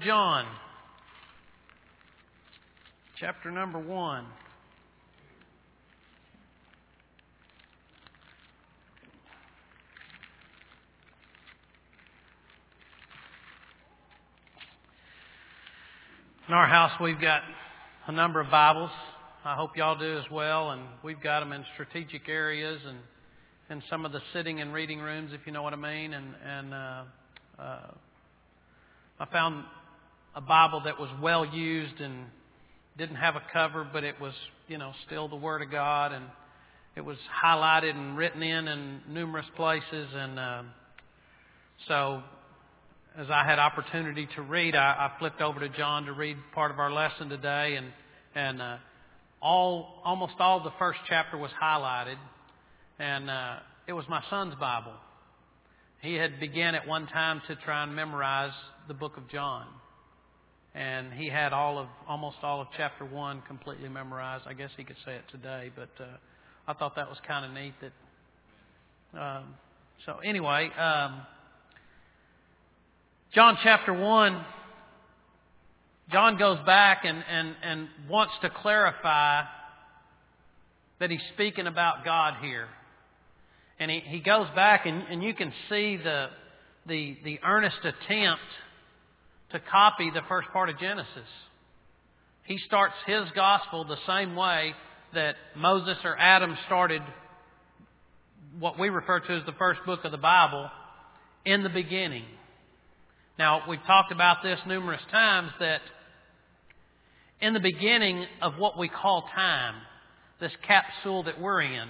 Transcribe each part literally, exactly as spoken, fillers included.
John, chapter number one. In our house, we've got a number of Bibles. I hope y'all do as well, and we've got them in strategic areas and in some of the sitting and reading rooms, if you know what I mean. And, and uh, uh, I found a Bible that was well used and didn't have a cover, but it was, you know, still the Word of God, and it was highlighted and written in in numerous places. And uh, so, as I had opportunity to read, I, I flipped over to John to read part of our lesson today, and and uh, all almost all the first chapter was highlighted, and uh, it was my son's Bible. He had began at one time to try and memorize the book of John, and he had all of almost all of chapter one completely memorized. I guess he could say it today, but uh, I thought that was kind of neat. That um, so anyway. Um, John chapter one, John goes back and, and, and wants to clarify that he's speaking about God here. And he, he goes back and, and you can see the, the, the earnest attempt to copy the first part of Genesis. He starts his gospel the same way that Moses or Adam started what we refer to as the first book of the Bible, in the beginning. Now, we've talked about this numerous times, that in the beginning of what we call time, this capsule that we're in,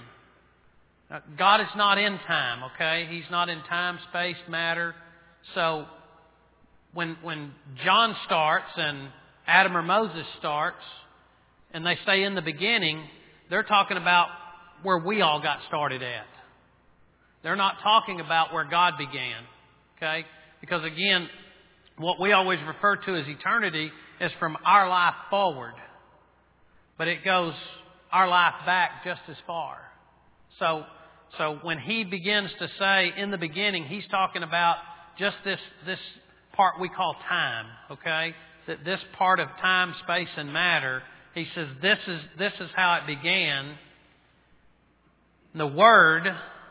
God is not in time, okay? He's not in time, space, matter. So, when when John starts and Adam or Moses starts, and they say in the beginning, they're talking about where we all got started at. They're not talking about where God began, okay? Because again, what we always refer to as eternity is from our life forward. But it goes our life back just as far. So, so when he begins to say in the beginning, he's talking about just this, this part we call time, okay? That this part of time, space, and matter, he says this is, this is how it began. The Word,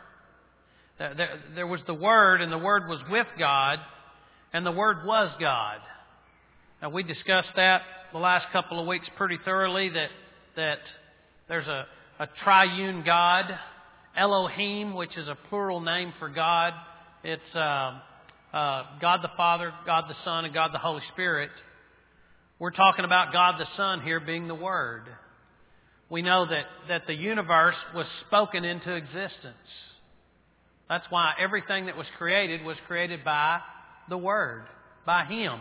there, there was the Word, and the Word was with God, and the Word was God. Now, we discussed that the last couple of weeks pretty thoroughly, that that there's a, a triune God, Elohim, which is a plural name for God. It's uh, uh, God the Father, God the Son, and God the Holy Spirit. We're talking about God the Son here being the Word. We know that, that the universe was spoken into existence. That's why everything that was created was created by the Word, by Him.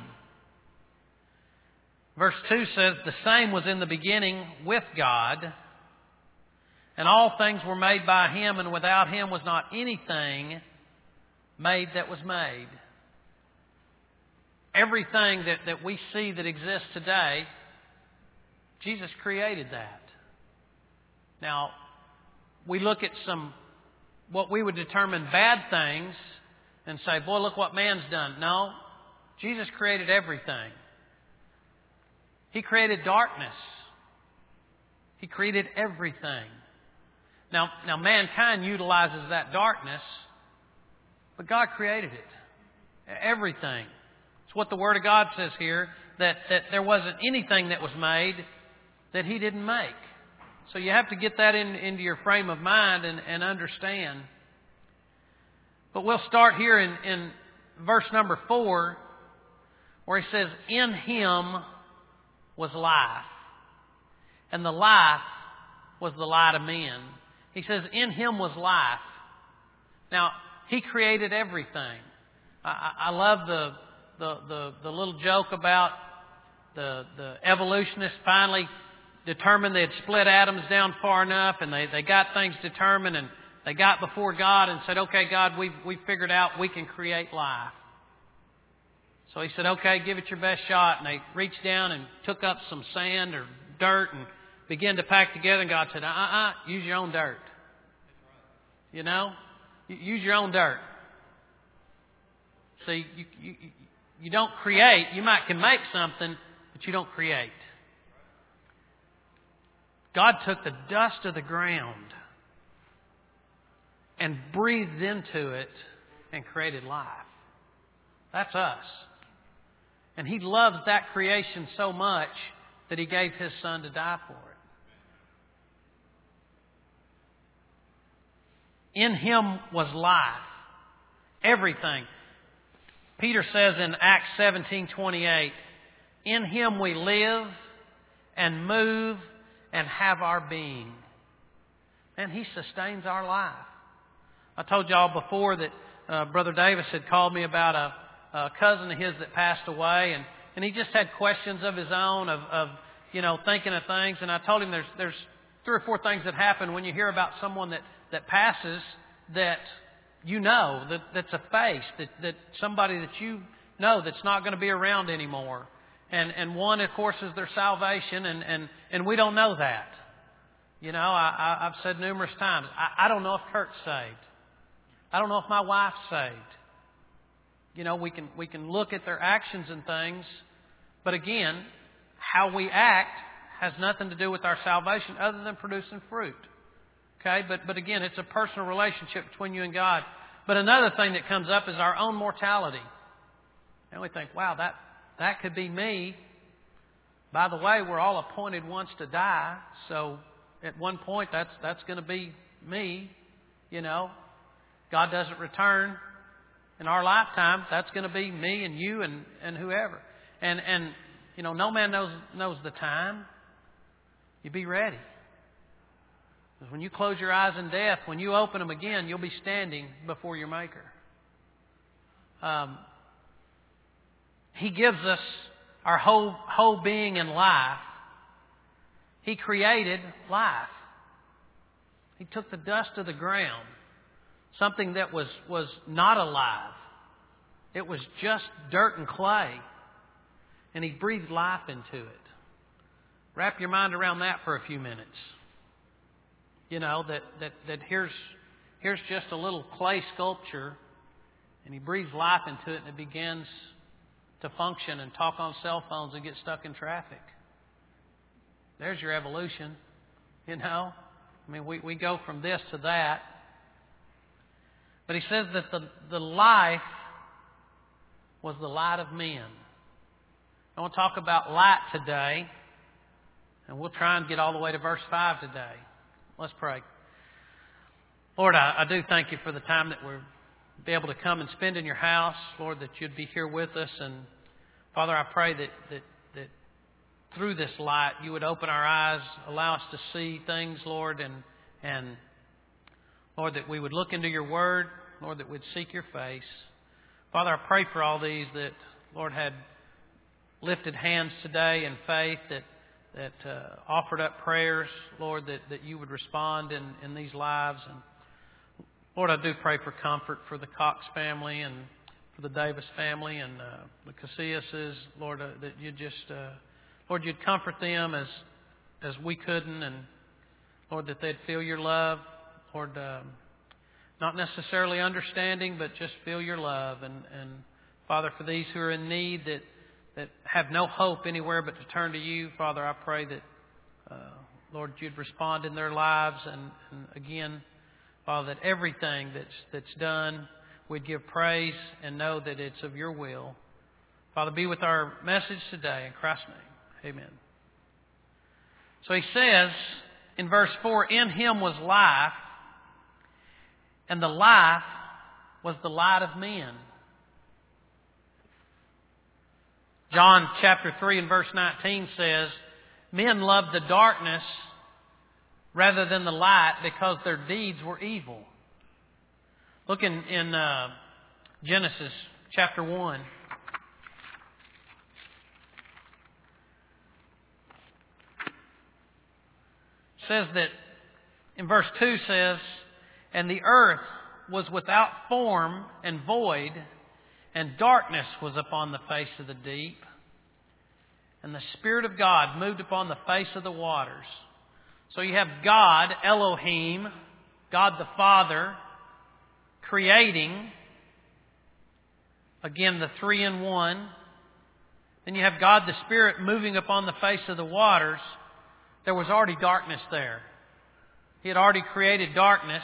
Verse two says, the same was in the beginning with God, and all things were made by Him, and without Him was not anything made that was made. Everything that, that we see that exists today, Jesus created that. Now, we look at some, what we would determine bad things, and say, boy, look what man's done. No, Jesus created everything. He created darkness. He created everything. Now, now mankind utilizes that darkness, but God created it. Everything. It's what the Word of God says here, that, that there wasn't anything that was made that He didn't make. So you have to get that in, into your frame of mind and, and understand. But we'll start here in, in verse number four, where he says, in Him was life, and the life was the light of men. He says, in Him was life. Now, He created everything. I, I love the, the, the, the little joke about the, the evolutionists finally determined they had split atoms down far enough, and they, they got things determined, and they got before God and said, okay, God, we've, we've figured out we can create life. So He said, okay, give it your best shot. And they reached down and took up some sand or dirt and began to pack together. And God said, uh-uh, use your own dirt. You know? Use your own dirt. See, you, you, you don't create. You might can make something, but you don't create. God took the dust of the ground and breathed into it and created life. That's us. And He loves that creation so much that He gave His Son to die for it. In Him was life. Everything. Peter says in Acts seventeen twenty-eight, in Him we live and move and have our being. And He sustains our life. I told y'all before that uh, Brother Davis had called me about a, a cousin of his that passed away, and, and he just had questions of his own of, of you know thinking of things. And I told him there's there's three or four things that happen when you hear about someone that, that passes that you know that that's a face that that somebody that you know that's not going to be around anymore. And and one, of course, is their salvation, and, and, and we don't know that. You know, I, I, I've said numerous times, I, I don't know if Kurt's saved. I don't know if my wife's saved. You know, we can we can look at their actions and things, but again, how we act has nothing to do with our salvation other than producing fruit. Okay, but but again, it's a personal relationship between you and God. But another thing that comes up is our own mortality. And we think, wow, that that could be me. By the way, we're all appointed once to die, so at one point that's that's going to be me. You know, God doesn't return in our lifetime. That's going to be me and you and, and whoever. And and you know, no man knows knows the time. You be ready. Because when you close your eyes in death, when you open them again, you'll be standing before your Maker. Um, he gives us our whole whole being in life. He created life. He took the dust of the ground, something that was, was not alive. It was just dirt and clay. And He breathed life into it. Wrap your mind around that for a few minutes. You know, that, that, that here's, here's just a little clay sculpture, and He breathes life into it, and it begins to function and talk on cell phones and get stuck in traffic. There's your evolution, you know. I mean, we, we go from this to that. But He says that the, the life was the light of men. I want to talk about light today, and we'll try and get all the way to verse five today. Let's pray. Lord, I, I do thank You for the time that we'll be able to come and spend in Your house. Lord, that You'd be here with us. And Father, I pray that, that, that through this light You would open our eyes, allow us to see things, Lord, and, and Lord, that we would look into Your Word, Lord, that we'd seek Your face. Father, I pray for all these that, Lord, had lifted hands today in faith, that that uh, offered up prayers, Lord, that, that You would respond in, in these lives. And Lord, I do pray for comfort for the Cox family and for the Davis family and uh, the Casillas, Lord, uh, that You just, uh, Lord, You'd comfort them as as we couldn't, and Lord, that they'd feel Your love, Lord, um, not necessarily understanding, but just feel Your love. And, and Father, for these who are in need, that that have no hope anywhere but to turn to You, Father, I pray that, uh, Lord, You'd respond in their lives. And, and again, Father, that everything that's that's done, we'd give praise and know that it's of Your will. Father, be with our message today in Christ's name. Amen. So He says in verse four, in Him was life, and the life was the light of men. John chapter three and verse nineteen says, men loved the darkness rather than the light because their deeds were evil. Look in, in uh, Genesis chapter one. It says that in verse two says, and the earth was without form and void, and darkness was upon the face of the deep, and the Spirit of God moved upon the face of the waters. So you have God, Elohim, God the Father, creating, Again, the three in one. Then you have God the Spirit moving upon the face of the waters. There was already darkness there. He had already created darkness.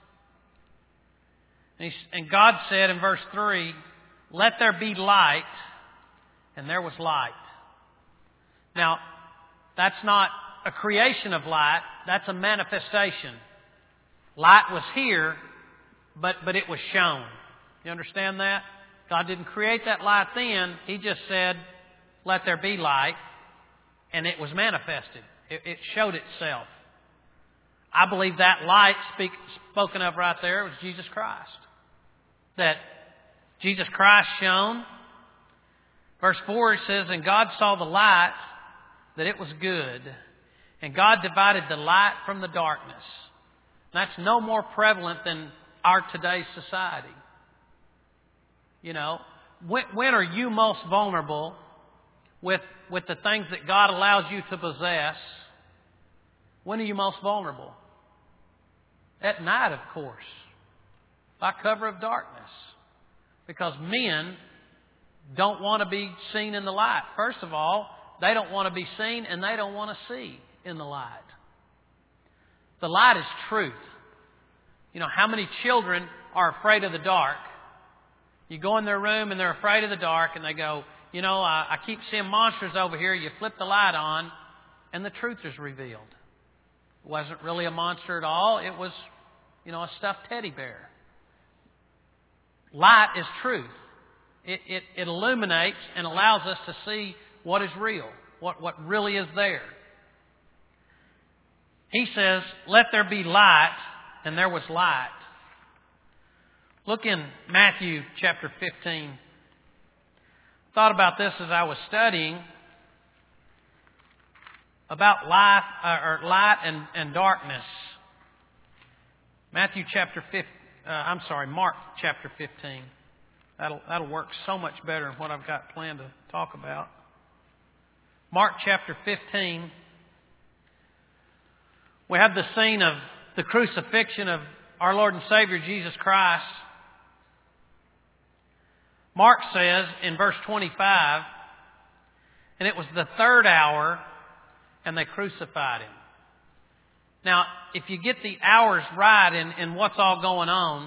And, he, and God said in verse three, "Let there be light," and there was light. Now, that's not a creation of light, that's a manifestation. Light was here, but, but it was shown. You understand that? God didn't create that light then. He just said, "Let there be light," and it was manifested. It, it showed itself. I believe that light speak, spoken of right there was Jesus Christ. That Jesus Christ shone. Verse four, it says, "And God saw the light, that it was good. And God divided the light from the darkness." That's no more prevalent than our today's society. You know, when, when are you most vulnerable with, with the things that God allows you to possess? When are you most vulnerable? At night, of course. By cover of darkness. Because men don't want to be seen in the light. First of all, they don't want to be seen and they don't want to see in the light. The light is truth. You know, how many children are afraid of the dark? You go in their room and they're afraid of the dark and they go, "You know, I, I keep seeing monsters over here." You flip the light on and the truth is revealed. It wasn't really a monster at all. It was, you know, a stuffed teddy bear. Light is truth. It, it, it illuminates and allows us to see what is real, what, what really is there. He says, "Let there be light," and there was light. Look in Matthew chapter fifteen. I thought about this as I was studying about life, uh, or light and, and darkness. Matthew chapter fifteen. Uh, I'm sorry, Mark chapter fifteen. That'll that'll work so much better than what I've got planned to talk about. Mark chapter fifteen. We have the scene of the crucifixion of our Lord and Savior Jesus Christ. Mark says in verse twenty-five, "And it was the third hour, and they crucified Him." Now, if you get the hours right in, in what's all going on,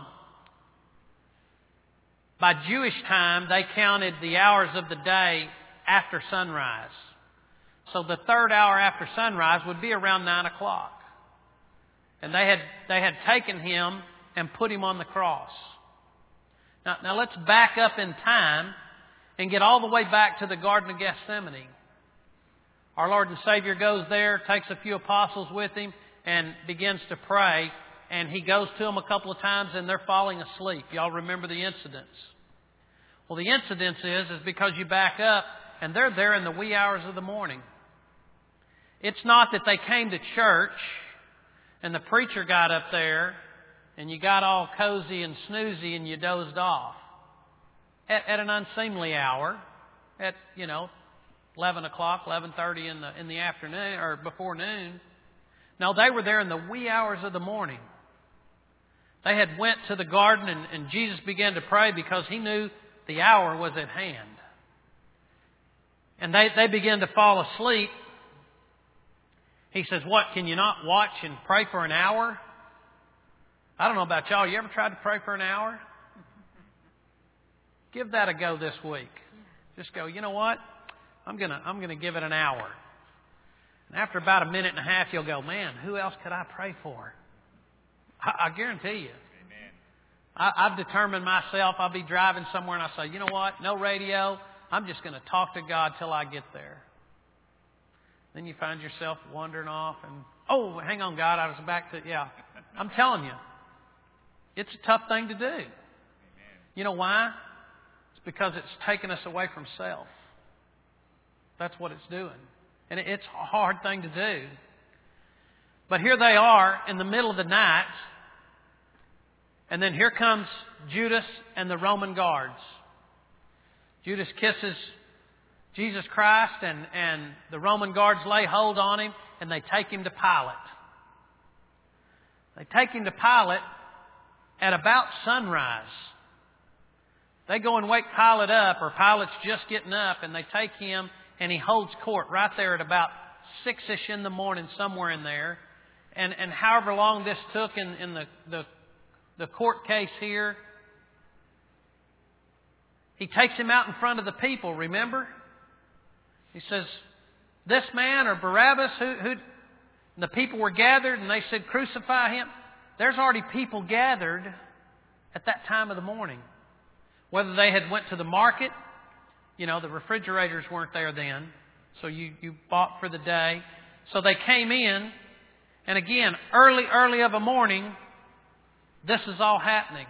by Jewish time, they counted the hours of the day after sunrise. So the third hour after sunrise would be around nine o'clock. And they had, they had taken Him and put Him on the cross. Now, now let's back up in time and get all the way back to the Garden of Gethsemane. Our Lord and Savior goes there, takes a few apostles with Him, and begins to pray. And He goes to them a couple of times and they're falling asleep. Y'all remember the incidents. Well, the incidents is, is because you back up and they're there in the wee hours of the morning. It's not that they came to church and the preacher got up there and you got all cozy and snoozy and you dozed off. At, at an unseemly hour, at, you know, eleven o'clock, eleven thirty in the, in the afternoon or before noon. No, they were there in the wee hours of the morning. They had went to the garden and, and Jesus began to pray because He knew the hour was at hand. And they, they began to fall asleep. He says, "What, can you not watch and pray for an hour?" I don't know about y'all. You ever tried to pray for an hour? Give that a go this week. Just go, you know what? I'm gonna I'm gonna give it an hour. And after about a minute and a half, you'll go, "Man, who else could I pray for?" I, I guarantee you. Amen. I, I've determined myself. I'll be driving somewhere and I say, "You know what? No radio. I'm just going to talk to God till I get there." Then you find yourself wandering off and, "Oh, hang on, God, I was back to..." Yeah, I'm telling you, it's a tough thing to do. Amen. You know why? It's because it's taken us away from self. That's what it's doing. And it's a hard thing to do. But here they are in the middle of the night. And then here comes Judas and the Roman guards. Judas kisses Jesus Christ and, and the Roman guards lay hold on Him and they take Him to Pilate. They take Him to Pilate at about sunrise. They go and wake Pilate up, or Pilate's just getting up, and they take him, and he holds court right there at about six-ish in the morning, somewhere in there. And, and however long this took in, in the, the, the court case here, he takes him out in front of the people, remember? He says, this man or Barabbas, who, who and the people were gathered, and they said, crucify him. There's already people gathered at that time of the morning. Whether they had went to the market, you know, the refrigerators weren't there then, so you, you bought for the day. So they came in, and again, early, early of a morning, this is all happening.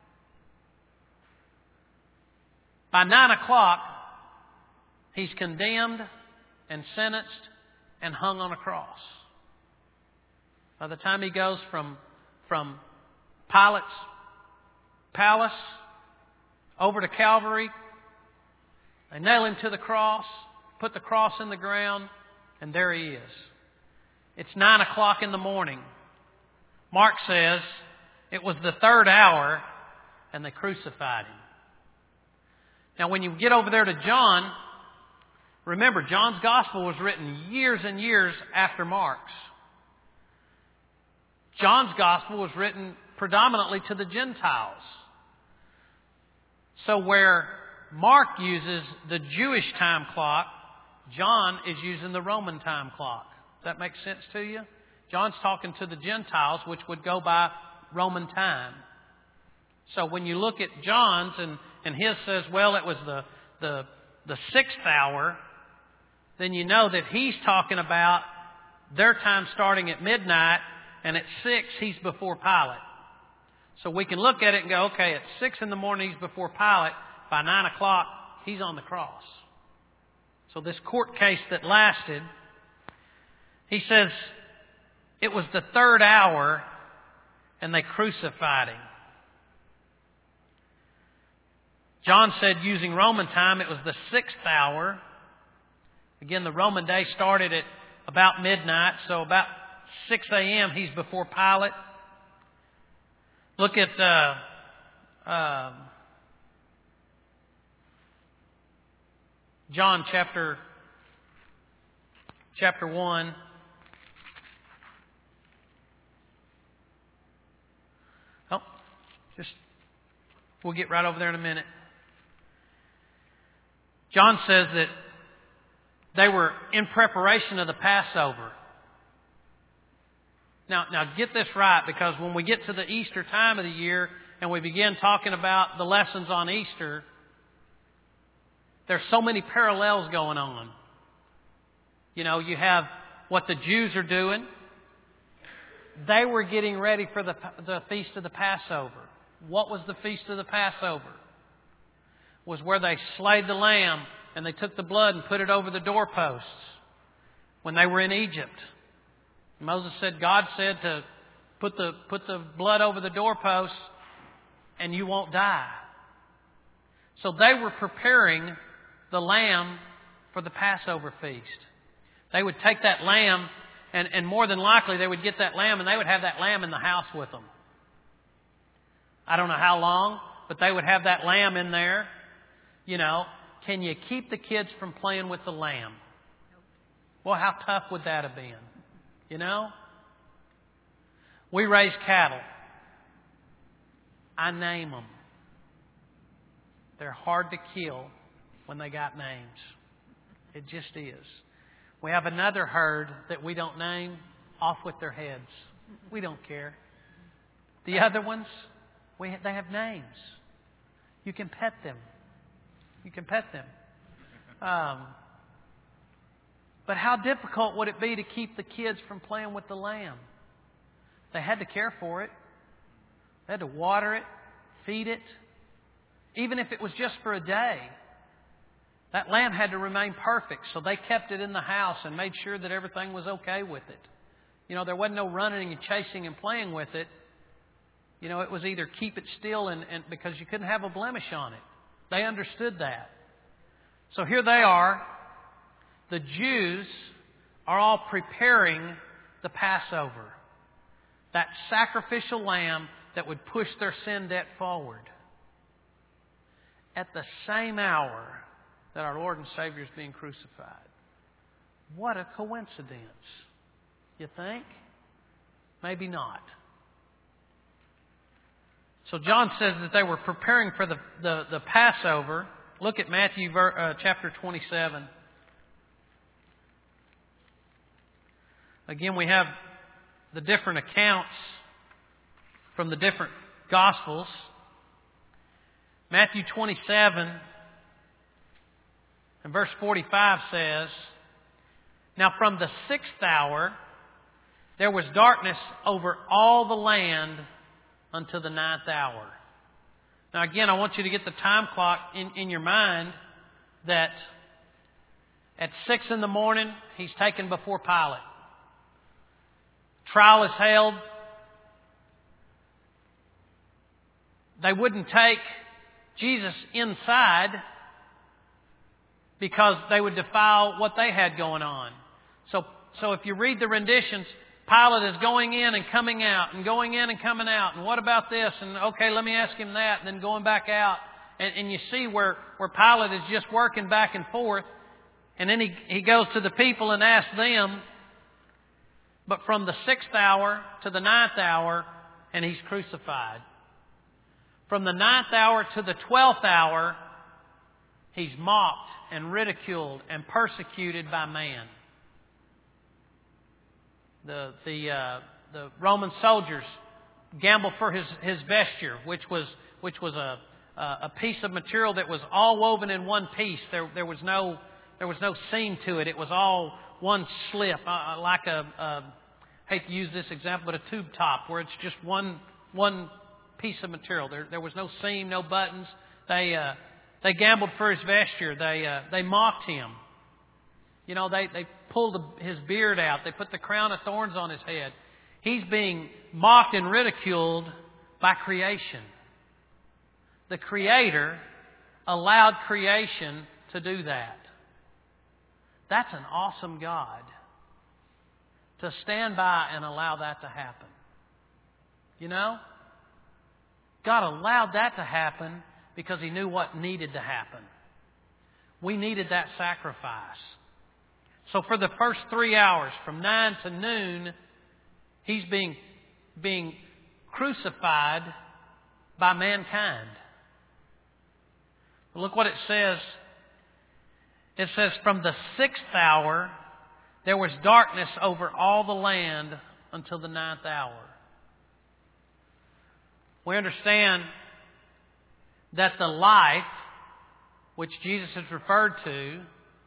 By nine o'clock, he's condemned and sentenced and hung on a cross. By the time he goes from, from Pilate's palace over to Calvary, they nail him to the cross, put the cross in the ground, and there he is. It's nine o'clock in the morning. Mark says it was the third hour, and they crucified him. Now, when you get over there to John, remember, John's Gospel was written years and years after Mark's. John's Gospel was written predominantly to the Gentiles. So where Mark uses the Jewish time clock, John is using the Roman time clock. Does that make sense to you? John's talking to the Gentiles, which would go by Roman time. So when you look at John's, and, and his says, well, it was the, the, the sixth hour, then you know that he's talking about their time starting at midnight, and at six, he's before Pilate. So we can look at it and go, okay, at six in the morning, he's before Pilate. By nine o'clock, he's on the cross. So this court case that lasted, he says, it was the third hour, and they crucified him. John said, using Roman time, it was the sixth hour. Again, the Roman day started at about midnight, so about six a.m. he's before Pilate. Look at uh, uh, John chapter chapter one. Oh, just we'll get right over there in a minute. John says that they were in preparation of the Passover. Now, now get this right, because when we get to the Easter time of the year and we begin talking about the lessons on Easter, there's so many parallels going on. You know, you have what the Jews are doing. They were getting ready for the, the Feast of the Passover. What was the Feast of the Passover? It was where they slayed the lamb and they took the blood and put it over the doorposts when they were in Egypt. Moses said, God said to put the, put the blood over the doorposts and you won't die. So they were preparing the lamb for the Passover feast. They would take that lamb, and, and more than likely they would get that lamb and they would have that lamb in the house with them. I don't know how long, but they would have that lamb in there. You know, can you keep the kids from playing with the lamb? Well, how tough would that have been? You know? We raise cattle. I name them. They're hard to kill when they got names. It just is. We have another herd that we don't name, off with their heads. We don't care. The other ones, we, they have names. You can pet them. You can pet them. Um, but how difficult would it be to keep the kids from playing with the lamb? They had to care for it. They had to water it, feed it. Even if it was just for a day. That lamb had to remain perfect, so they kept it in the house and made sure that everything was okay with it. You know, there wasn't no running and chasing and playing with it. You know, it was either keep it still and, and because you couldn't have a blemish on it. They understood that. So here they are. The Jews are all preparing the Passover. That sacrificial lamb that would push their sin debt forward. at the same hour that our Lord and Savior is being crucified. What a coincidence. You think? Maybe not. So John says that they were preparing for the, the, the Passover. Look at Matthew uh, chapter twenty-seven. Again, we have the different accounts from the different Gospels. Matthew twenty-seven and verse forty-five says, "Now from the sixth hour there was darkness over all the land until the ninth hour." Now again, I want you to get the time clock in, in your mind that at six in the morning, he's taken before Pilate. Trial is held. They wouldn't take Jesus inside because they would defile what they had going on. So, so if you read the renditions, Pilate is going in and coming out and going in and coming out. And what about this? And okay, let me ask him that. And then going back out. And, and you see where, where Pilate is just working back and forth. And then he, he goes to the people and asks them. But from the sixth hour to the ninth hour, and he's crucified. From the ninth hour to the twelfth hour, he's mocked and ridiculed and persecuted by man. The the uh, the Roman soldiers gambled for his, his vesture, which was which was a a piece of material that was all woven in one piece. There there was no there was no seam to it. It was all one slip, uh, like a, a I hate to use this example, but a tube top, where it's just one one piece of material. There there was no seam, no buttons. They uh, they gambled for his vesture. They uh, they mocked him. You know, they, they pulled his beard out. They put the crown of thorns on his head. He's being mocked and ridiculed by creation. The Creator allowed creation to do that. That's an awesome God, to stand by and allow that to happen. You know? God allowed that to happen because He knew what needed to happen. We needed that sacrifice. So for the first three hours, from nine to noon, He's being, being crucified by mankind. Look what it says. It says, from the sixth hour, there was darkness over all the land until the ninth hour. We understand that the life, which Jesus is referred to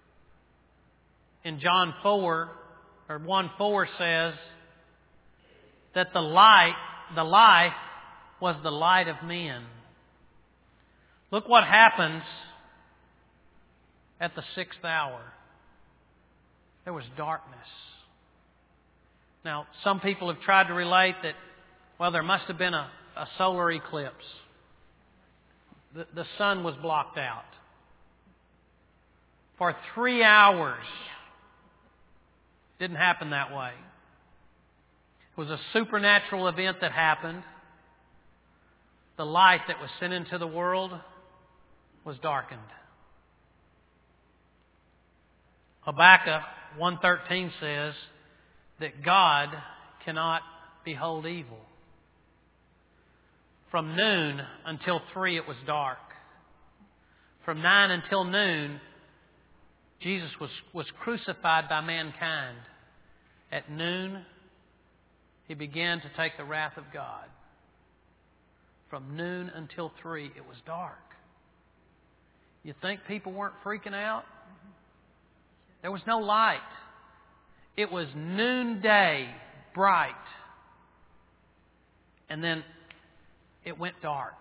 in John four, or one four says that the light, the life was the light of men. Look what happens at the sixth hour. There was darkness. Now, some people have tried to relate that, well, there must have been a, a solar eclipse. The, the sun was blocked out. For three hours. Didn't happen that way. It was a supernatural event that happened. The light that was sent into the world was darkened. Habakkuk one thirteen says that God cannot behold evil. From noon until three it was dark. From nine until noon, Jesus was, was crucified by mankind. At noon, He began to take the wrath of God. From noon until three, it was dark. You think people weren't freaking out? There was no light. It was noonday, bright. And then it went dark.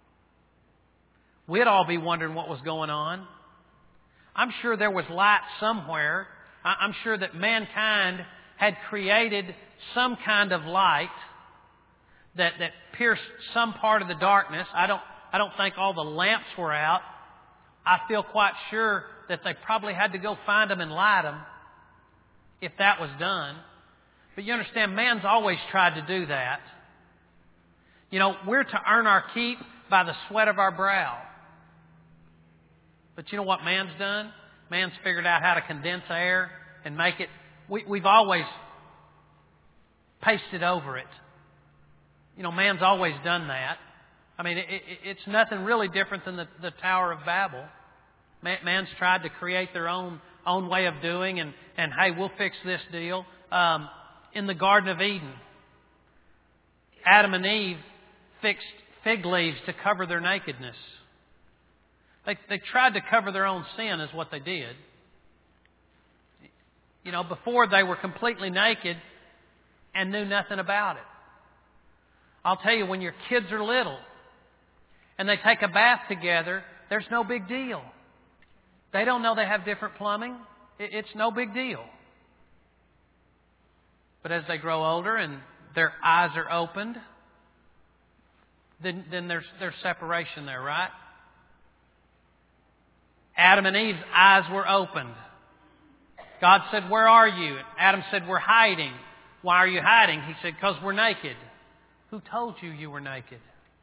We'd all be wondering what was going on. I'm sure there was light somewhere. I'm sure that mankind had created some kind of light that, that pierced some part of the darkness. I don't, I don't think all the lamps were out. I feel quite sure that they probably had to go find them and light them if that was done. But you understand, man's always tried to do that. You know, we're to earn our keep by the sweat of our brow. But you know what man's done? Man's figured out how to condense air and make it. We, we've always pasted over it. You know, man's always done that. I mean, it, it, it's nothing really different than the, the Tower of Babel. Man, man's tried to create their own own way of doing, and, and hey, we'll fix this deal. Um, in the Garden of Eden, Adam and Eve fixed fig leaves to cover their nakedness. They, they tried to cover their own sin is what they did. You know, before they were completely naked and knew nothing about it. I'll tell you, when your kids are little and they take a bath together, there's no big deal. They don't know they have different plumbing. It's no big deal. But as they grow older and their eyes are opened, then, then there's, there's separation there, right? Adam and Eve's eyes were opened. God said, "Where are you?" And Adam said, "We're hiding." "Why are you hiding?" He said, "Because we're naked." "Who told you you were naked?"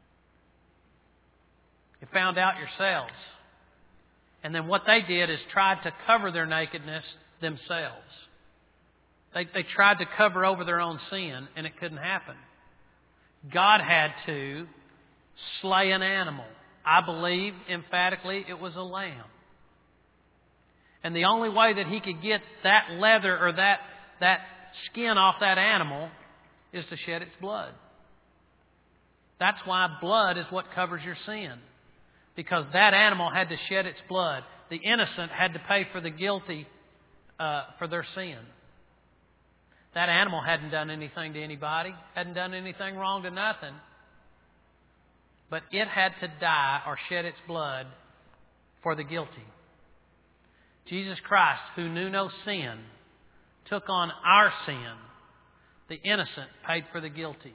You found out yourselves. And then what they did is tried to cover their nakedness themselves. They, they tried to cover over their own sin, and it couldn't happen. God had to slay an animal. I believe emphatically it was a lamb. And the only way that He could get that leather or that, that skin off that animal is to shed its blood. That's why blood is what covers your sin. Because that animal had to shed its blood. The innocent had to pay for the guilty uh, for their sin. That animal hadn't done anything to anybody, hadn't done anything wrong to nothing. But it had to die or shed its blood for the guilty. Jesus Christ, who knew no sin, took on our sin. The innocent paid for the guilty.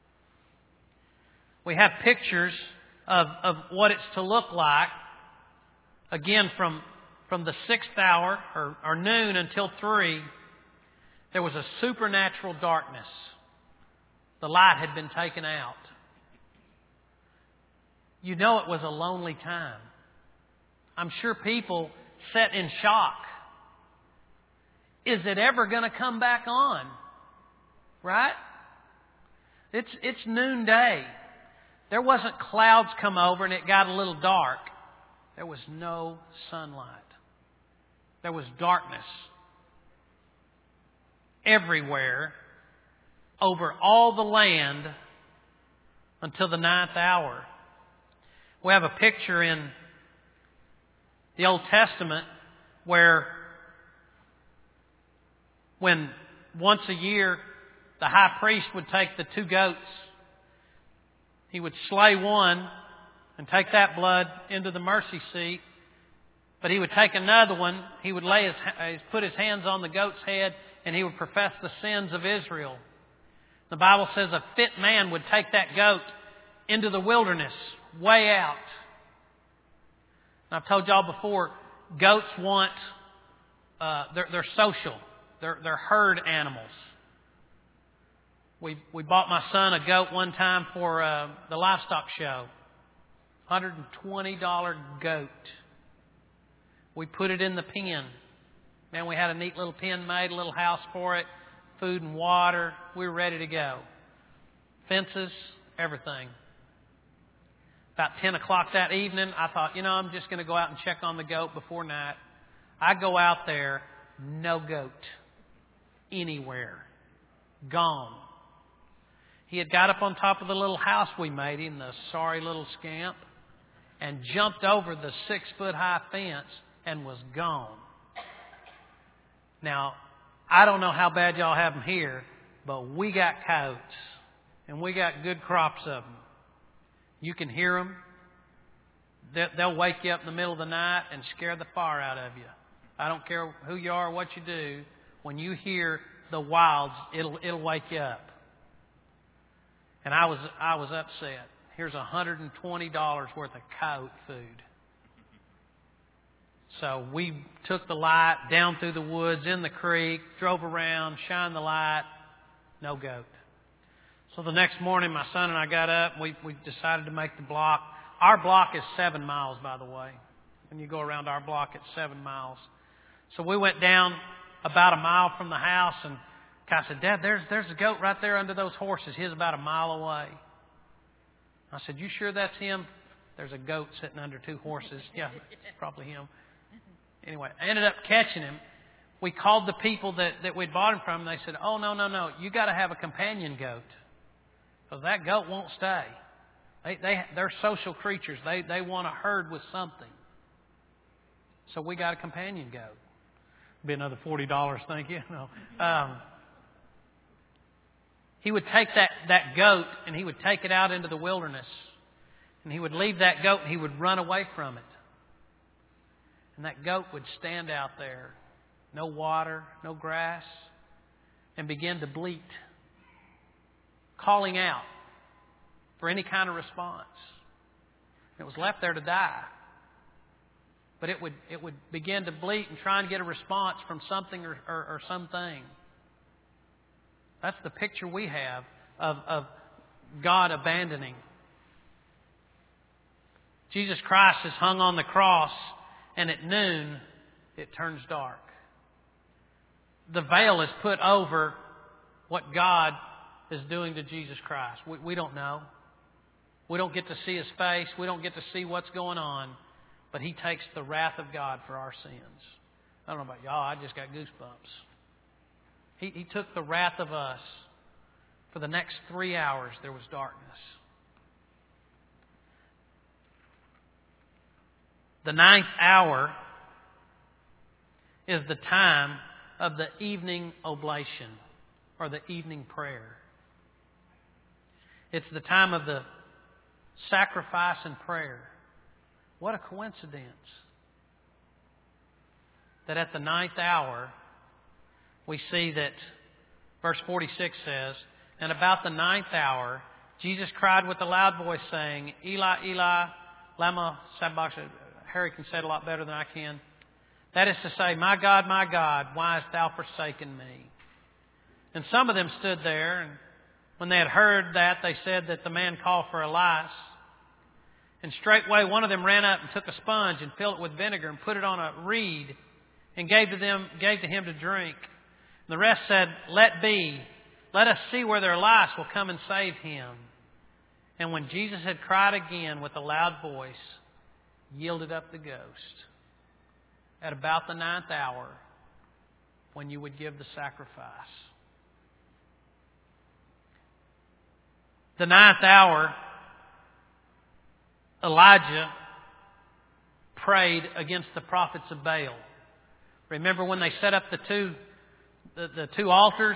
We have pictures of, of what it's to look like. Again, from, from the sixth hour or, or noon until three, there was a supernatural darkness. The light had been taken out. You know it was a lonely time. I'm sure people sat in shock. Is it ever going to come back on? Right? It's, it's noonday. There wasn't clouds come over and it got a little dark. There was no sunlight. There was darkness everywhere over all the land until the ninth hour. We have a picture in the Old Testament where when once a year the high priest would take the two goats, he would slay one and take that blood into the mercy seat. But he would take another one, he would lay his, put his hands on the goat's head, and he would profess the sins of Israel. The Bible says a fit man would take that goat into the wilderness, way out. And I've told y'all before, goats want, uh, they're, they're social. They're, they're herd animals. We we bought my son a goat one time for uh, the livestock show. one hundred twenty dollars goat. We put it in the pen. Man, we had a neat little pen made, a little house for it, food and water. We were ready to go. Fences, everything. About ten o'clock that evening, I thought, you know, I'm just going to go out and check on the goat before night. I go out there, no goat anywhere. Gone. He had got up on top of the little house we made him, the sorry little scamp, and jumped over the six-foot-high fence and was gone. Now, I don't know how bad y'all have them here, but we got coyotes, and we got good crops of them. You can hear them. They'll wake you up in the middle of the night and scare the fire out of you. I don't care who you are or what you do. When you hear the wilds, it'll it'll wake you up. And I was I was upset. Here's one hundred twenty dollars worth of coyote food. So we took the light down through the woods, in the creek, drove around, shined the light, no goat. So the next morning, my son and I got up. We we decided to make the block. Our block is seven miles, by the way. When you go around our block, it's seven miles. So we went down about a mile from the house, and Kai said, Dad, there's there's a goat right there under those horses. He's about a mile away. I said, you sure that's him? There's a goat sitting under two horses. Yeah, it's probably him. Anyway, I ended up catching him. We called the people that, that we'd bought him from, and they said, oh, no, no, no, you got to have a companion goat. Because that goat won't stay. They, they, they're social creatures. They, they want to herd with something. So we got a companion goat. Be another forty dollars, thank you. No. Um, he would take that, that goat and he would take it out into the wilderness. And he would leave that goat and he would run away from it. And that goat would stand out there. No water, no grass. And begin to bleat. Calling out for any kind of response. It was left there to die. But it would it would begin to bleat and try and get a response from something or, or, or something. That's the picture we have of, of God abandoning. Jesus Christ is hung on the cross, and at noon it turns dark. The veil is put over what God is doing to Jesus Christ. We, we don't know. We don't get to see His face. We don't get to see what's going on. But He takes the wrath of God for our sins. I don't know about y'all. I just got goosebumps. He, he took the wrath of us. For the next three hours, there was darkness. The ninth hour is the time of the evening oblation, or the evening prayer. It's the time of the sacrifice and prayer. What a coincidence that at the ninth hour we see that verse forty-six says, and about the ninth hour Jesus cried with a loud voice saying, Eli, Eli, lama sabachthani. Harry can say it a lot better than I can. That is to say, my God, my God, why hast thou forsaken me? And some of them stood there, and when they had heard that, they said that the man called for Elias. And straightway one of them ran up and took a sponge and filled it with vinegar and put it on a reed and gave to them, gave to him to drink. And the rest said, let be. Let us see whether Elias will come and save him. And when Jesus had cried again with a loud voice, yielded up the ghost. At about the ninth hour, when you would give the sacrifice. The ninth hour, Elijah prayed against the prophets of Baal. Remember when they set up the two, the, the two altars?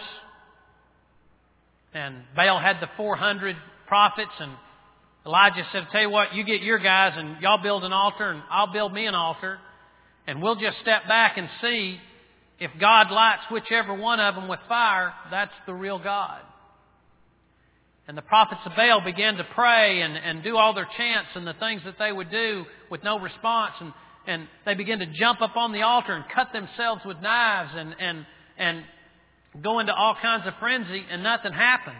And Baal had the four hundred prophets, and Elijah said, tell you what, you get your guys and y'all build an altar and I'll build me an altar. And we'll just step back and see if God lights whichever one of them with fire, that's the real God. And the prophets of Baal began to pray and, and do all their chants and the things that they would do with no response. And, and they began to jump up on the altar and cut themselves with knives and, and, and go into all kinds of frenzy, and nothing happened.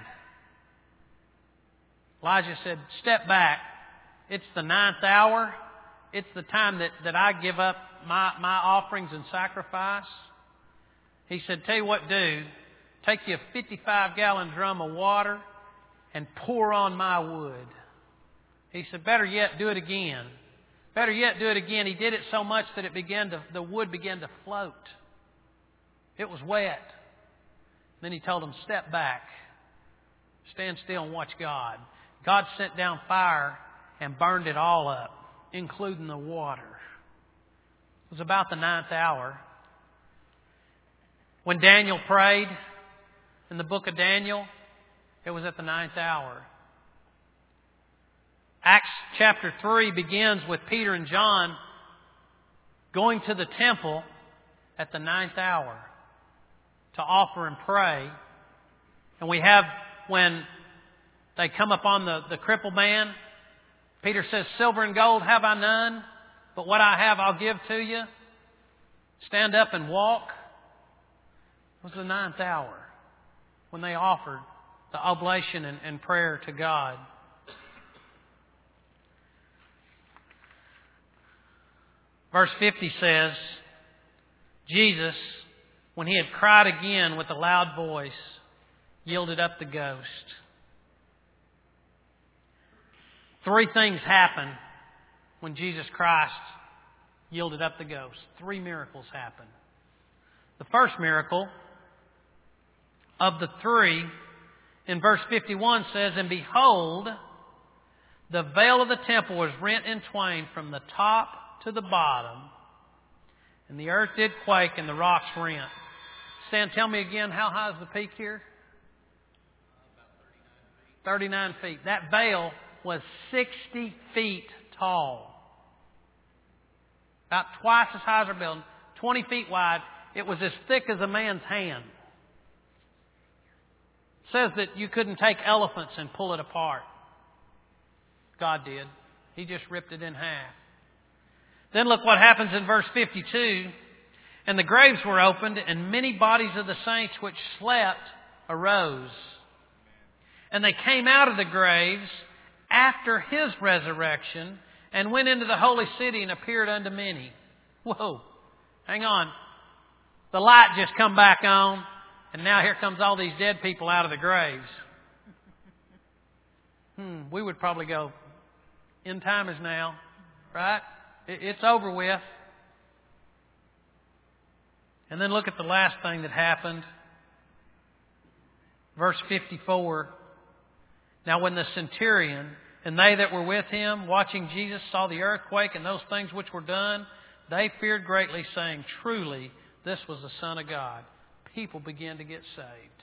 Elijah said, step back. It's the ninth hour. It's the time that, that I give up my, my offerings and sacrifice. He said, tell you what, do. Take you a fifty-five gallon drum of water and pour on my wood. He said, better yet, do it again. Better yet, do it again. He did it so much that it began to, the wood began to float. It was wet. Then he told him, step back. Stand still and watch God. God sent down fire and burned it all up, including the water. It was about the ninth hour. When Daniel prayed in the book of Daniel, it was at the ninth hour. Acts chapter three begins with Peter and John going to the temple at the ninth hour to offer and pray. And we have when they come upon the, the crippled man, Peter says, silver and gold have I none, but what I have I'll give to you. Stand up and walk. It was the ninth hour when they offered the oblation and, and prayer to God. Verse fifty says, Jesus, when he had cried again with a loud voice, yielded up the ghost. Three things happen when Jesus Christ yielded up the ghost. Three miracles happen. The first miracle of the three in verse fifty-one says, and behold, the veil of the temple was rent in twain from the top to the bottom, and the earth did quake and the rocks rent. Stan, tell me again, how high is the peak here? thirty-nine feet. That veil was sixty feet tall. About twice as high as our building, twenty feet wide. It was as thick as a man's hand. It says that you couldn't take elephants and pull it apart. God did. He just ripped it in half. Then look what happens in verse fifty-two. And the graves were opened, and many bodies of the saints which slept arose. And they came out of the graves after His resurrection and went into the holy city and appeared unto many. Whoa. Hang on. The light just come back on, and now here comes all these dead people out of the graves. Hmm, we would probably go, end time is now, right? It's over with. And then look at the last thing that happened. Verse fifty-four. Now when the centurion and they that were with him, watching Jesus, saw the earthquake and those things which were done, they feared greatly, saying, truly, this was the Son of God. People began to get saved.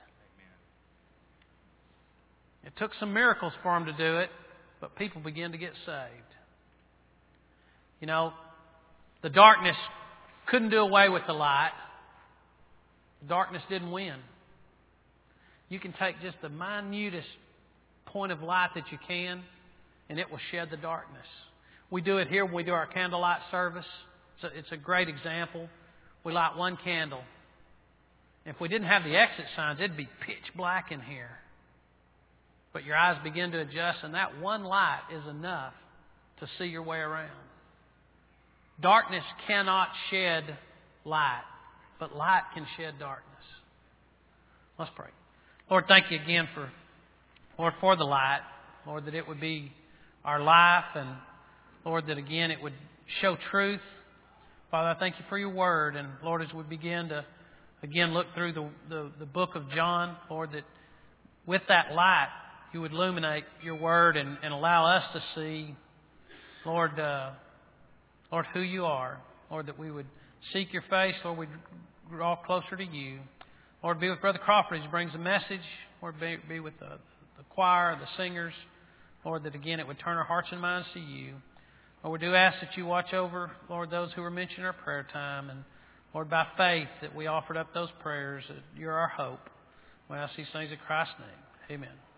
It took some miracles for them to do it, but people began to get saved. You know, the darkness couldn't do away with the light. The darkness didn't win. You can take just the minutest point of light that you can, and it will shed the darkness. We do it here when we do our candlelight service. So it's a great example. We light one candle. If we didn't have the exit signs, it'd be pitch black in here. But your eyes begin to adjust, and that one light is enough to see your way around. Darkness cannot shed light, but light can shed darkness. Let's pray. Lord, thank you again for, Lord, for the light. Lord, that it would be our life, and Lord, that again it would show truth. Father, I thank you for your word, and Lord, as we begin to again look through the, the, the book of John, Lord, that with that light you would illuminate your word and, and allow us to see, Lord, uh, Lord, who you are. Lord, that we would seek your face. Lord, we'd draw closer to you. Lord, be with Brother Crawford as he brings a message. Lord, be, be with the, the choir, the singers. Lord, that again it would turn our hearts and minds to you. Lord, we do ask that you watch over, Lord, those who were mentioned in our prayer time. And Lord, by faith that we offered up those prayers, that you're our hope. We ask these things in Christ's name. Amen.